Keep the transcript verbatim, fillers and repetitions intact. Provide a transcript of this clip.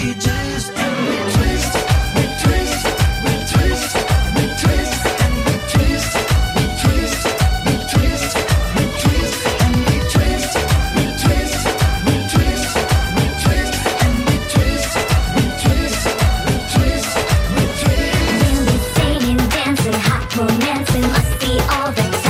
ages. And we twist, we twist, we twist, we twist, and we twist, we twist, we twist, we twist, and we twist, we twist, we twist, we twist, and we twist, we twist, we twist, we twist. We'll be singing, dancing, hot romancing, must be all the time.